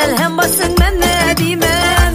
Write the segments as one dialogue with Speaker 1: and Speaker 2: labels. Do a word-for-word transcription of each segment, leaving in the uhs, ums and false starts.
Speaker 1: Melhem basın ben ne diymen.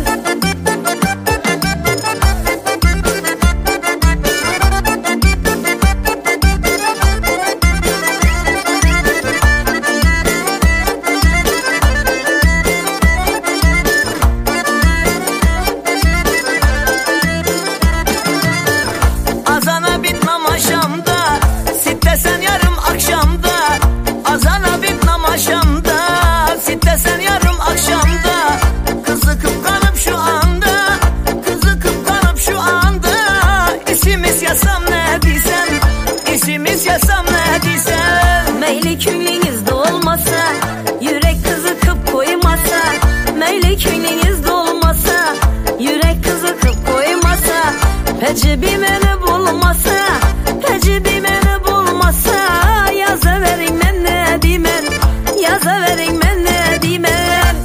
Speaker 2: Azana bitmem aşamda, sittesen yarım akşamda. Azana bitmem aşamda, sittesen yarım akşamda. Kızı kıpkanıp şu anda, kızı kıpkanıp şu anda. İsimiz yasam ne diysen, isimiz yasam ne diysen.
Speaker 1: Meyli künlüğünüzde olmasa, yürek kızı kıp koymasa. Meyli künlüğünüzde olmasa, yürek kızı kıp koymasa. Peci bir beni bulmasa, peci bir beni bulmasa. Yaza verin ben ne diymen, yaza verin ben ne diymen.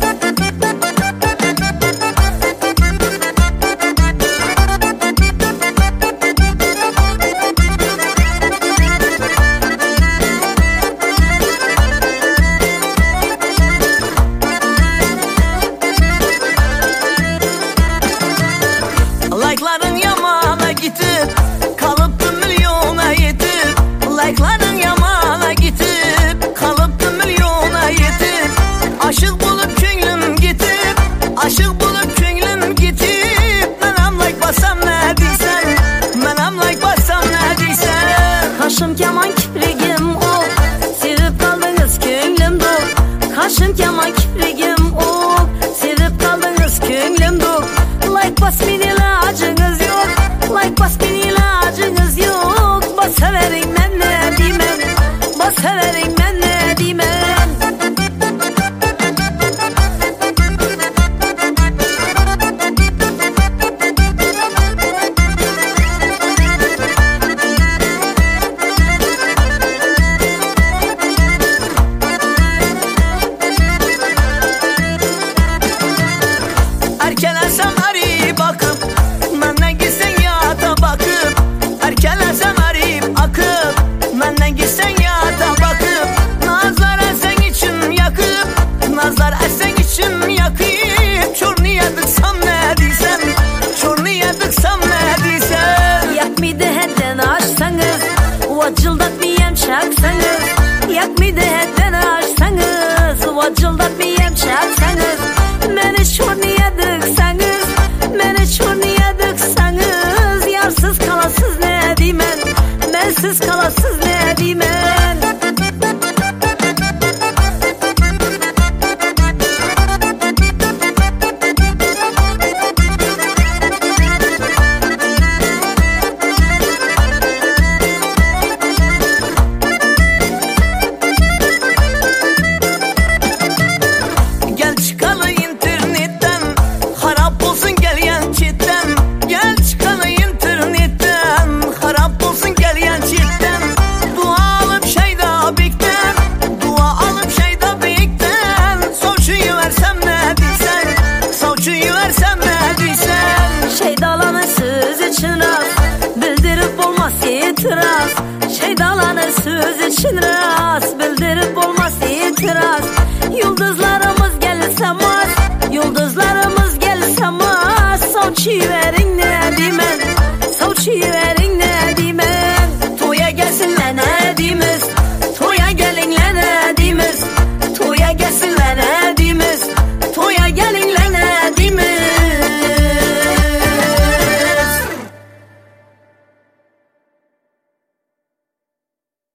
Speaker 2: Like'ların yamana gitip kalıptı milyona yetip. Like'ların yamana gitip kalıptı milyona yetip. Aşık bulup könlüm gitip, aşık bulup könlüm gitip. Menam like basam ne diysen, menam like basam ne diysen.
Speaker 1: Kaşım keman kiprigim o, sevip kaldınız könlüm dol. Kaşım keman kiprigim o, sevip kaldınız könlüm dol. Like basmayın ilacınız yok, like basmayın ilacınız yok. Basa verin ben ne diymen, basa verin ben ne diymen.
Speaker 2: Erkelesem arayıp bakıp, menden gitsen yata bakıp. Erkelesem arayıp akıp, menden gitsen yata bakıp. Nazlar esen için yakıp, nazlar esen için yakıp. Çornuya dıksam ne diysem, çornuya dıksam ne diysem.
Speaker 1: Yak mıydı hedden açsanız, vacıldatmayayım çaksanız. Yak mıydı hedden açsanız, vacıldatmayayım çaksanız. Beni çornuya dıksanız, beni çornuya dıksanız. Yarsız kalasız ne diymen, bensiz kalasız ne diymen.
Speaker 2: Gel çıkalı internetten, harap olsun gel yan çitten. Gel çıkalı internetten, harap olsun gel yan çitten. Dua alıp şeyda bikten, dua alıp şeyda bikten. Savçuyu versem ne diysen, savçuyu versem ne diysen.
Speaker 1: Şeydalanır söz için rast, bildirip olmaz itiraz. Şeydalanır söz için rast, bildirip olmaz itiraz. Yıldızlarımız gelse maz, yıldızlarımız gelse maz. Savçıyı verin ne diymen, savçıyı verin.